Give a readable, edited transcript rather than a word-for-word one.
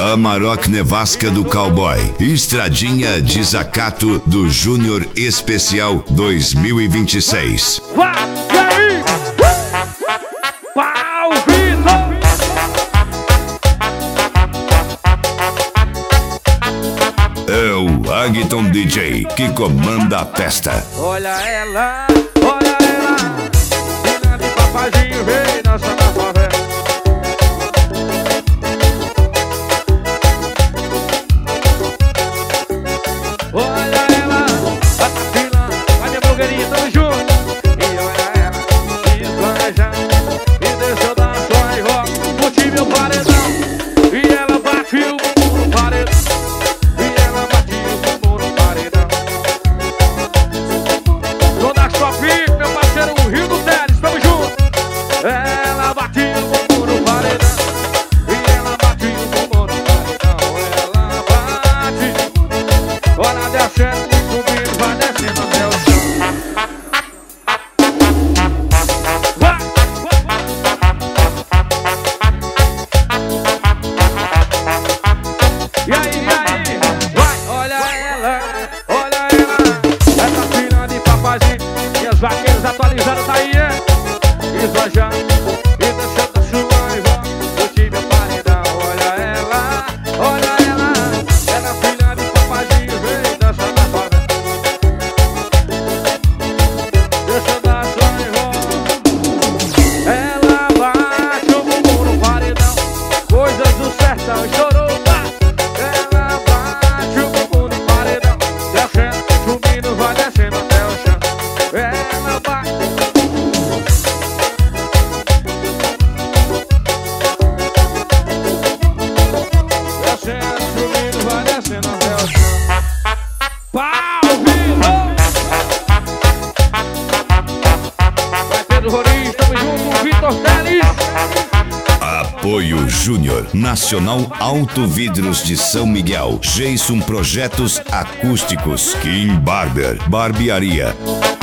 Amarok Nevasca do Cowboy. Estradinha Desacato do Júnior Especial 2026. Vai, e aí? Pau, Vitor! É o Agton DJ que comanda a festa. Olha ela, menina de papazinho, vem dançar na favela. Olha ela, a Tatina, a minha blogueirinha, tamo junto. E olha ela, esbanja, e deixa eu dar só e rock, curti meu paredão. E ela bate o bumbum no paredão. E ela bate o bumbum no paredão. Toda a sua pica, meu parceiro, o Rio do Teles, tamo junto. Ela bate o bumbum no paredão. E ela bate o bumbum no paredão. Ela bate. Olha descendo e subindo, vai descendo até o chão. Vai! E aí, vai! Olha ela, essa filha de papazinho. E as vaqueiras atualizadas tá aí, esbanjando e deixando a sua irmã. O time é paredão. Olha ela, essa filha de papazinho. Vem dançar na favela. Deixa eu dar sua irmã. Ela bate o bumbum no paredão. Coisas do sertão, estourou. Ela bate o bumbum no paredão. Descendo, subindo, vai descendo até o chão. Ela bate. Descendo, subindo, vai descendo até o chão. Pau, Vitor! Vai Pedro Rodrigues, tamo junto, Vitor Teles. Apoio Júnior, Nacional Auto Vidros de São Miguel, Jason Projetos Acústicos, Kim Barber, Barbearia.